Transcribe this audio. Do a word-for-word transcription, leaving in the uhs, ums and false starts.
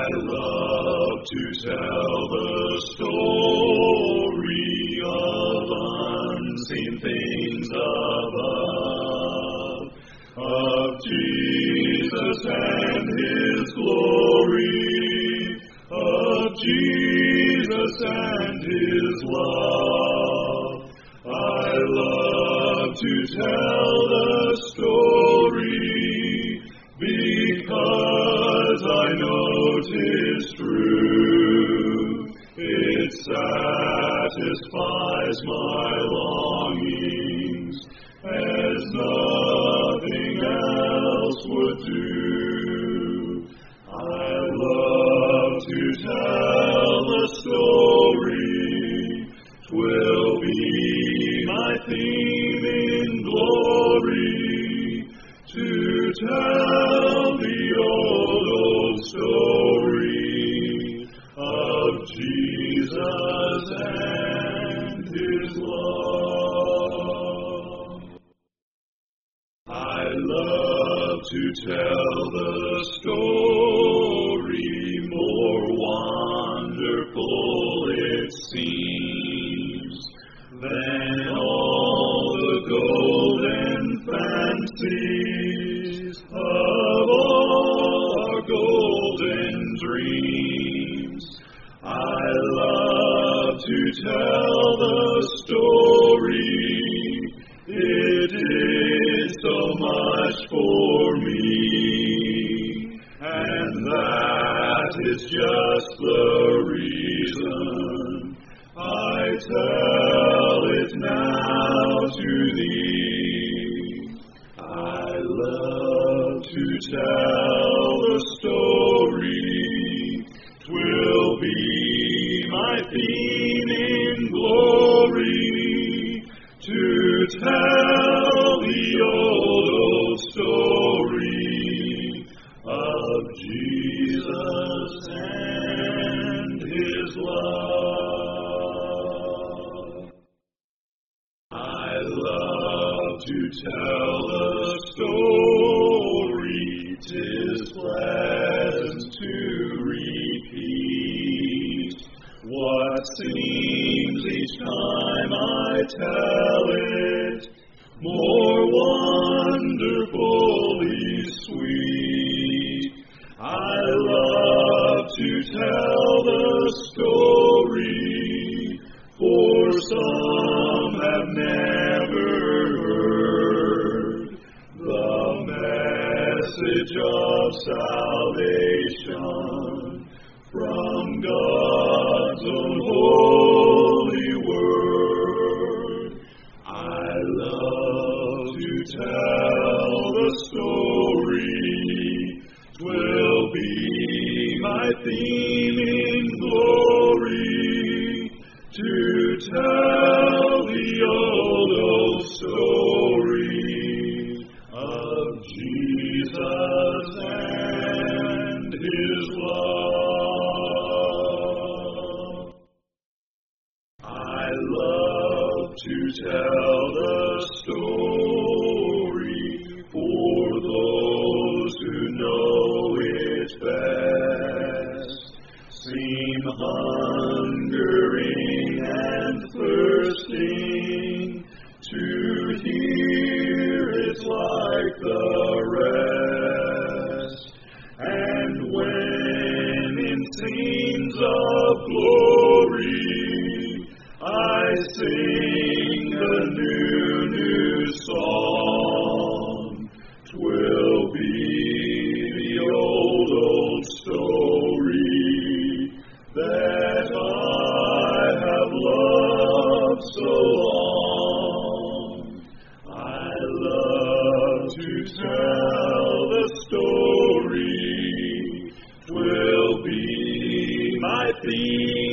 love to tell the story of unseen things above, of Jesus and His glory, of Jesus and His love. I love to tell the story because I know 'tis true. It satisfies my longings as nothing else would do. I love to tell the story. 'Twill be my theme in glory to tell the old, old story of Jesus and His love. I love to tell the story, more wonderful it seems than all the golden fancies of all our golden dreams. I love to tell the story. It is so much for me, and that is just the reason I tell it now to thee. I love to tell the story. 'Twill be my theme in glory to tell the old, old story of Jesus and His love. I love to tell the story. 'Tis pleasant to repeat what seems each time I tell it more wonderfully sweet. I love to tell the story, for some have never heard the message of salvation from God's own holy word. I love to tell the story. 'Twill be my theme in glory to tell the old, old story of Jesus and His love. I love to tell the story for those who know it best, seem hungering and thirsting to hear it like the rest. And when in scenes of glory I sing a new, new song, 'twill be the old, old story that I have loved so long. I love to tell the story. 'Twill be my theme